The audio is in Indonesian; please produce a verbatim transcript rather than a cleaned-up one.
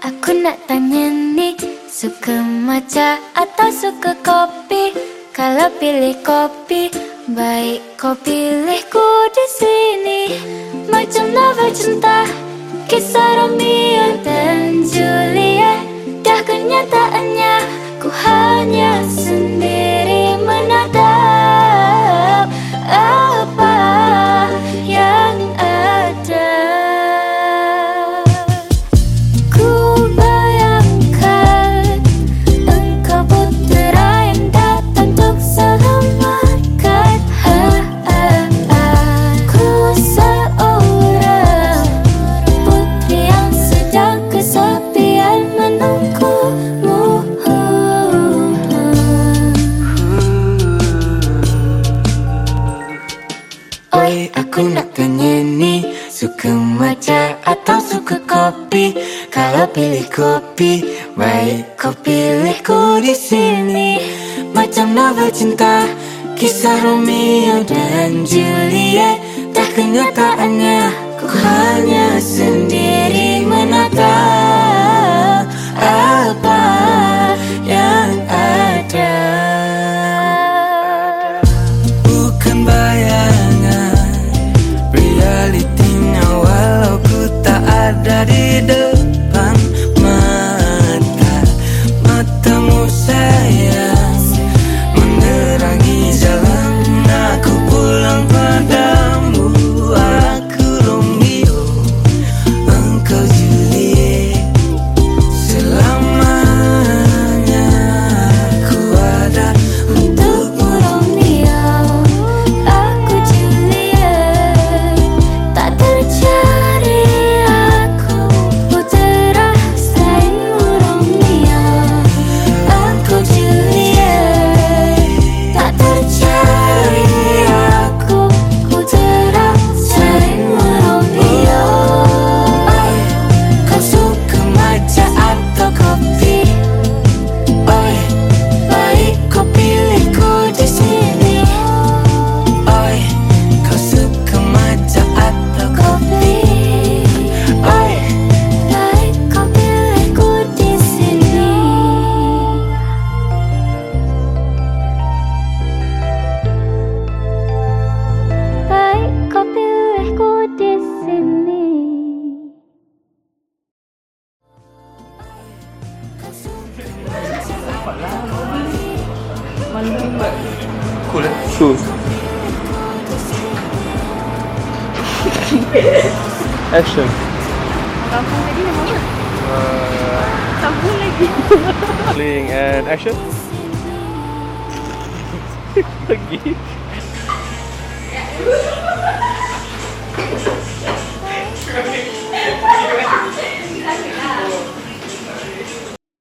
Aku nak tanya nih, suka matcha atau suka kopi? Kalau pilih kopi, baik kau pilihku di sini. Macam novel cinta, kisah Romeo dan Juliet. Dah kenyataannya, ku hanya sendiri menatap apa yang ada. Ku bayangkan engkau putera yang datang untuk selamatkan. Ha, ha, ha. Ku seorang putri yang sedang kesepian menunggumu. Oi, aku nak tanya ni, suka matcha atau suka kopi? Kalau pilih kopi, baik kau pilihku di sini. Macam novel cinta, kisah Romeo dan Juliet. Dah kenyataannya, ku hanya sendiri menatap apa yang ada. Bukan bayangan, realitinya walau ku tak ada di depan mata. Matamu sayang menerangi jalan aku pulang padamu. Aku Romeo, engkau Juliet. Selamanya ku ada untukmu Romeo, aku Juliet. Tak tercari aku putera selainmu Romeo, aku Juliet. Tak tercari aku putera selainmu Romeo. Oi, kau suka matcha atau kopi? Oi, baik kau pilihku di sini. Oi, kau suka matcha atau kopi? Oi, baik kau pilihku di sini. Baik kau pilihku di sini. Cool eh? Shoes. Action. Kampung tadi nama apa? Kampung lagi. Playing and action. Lagi.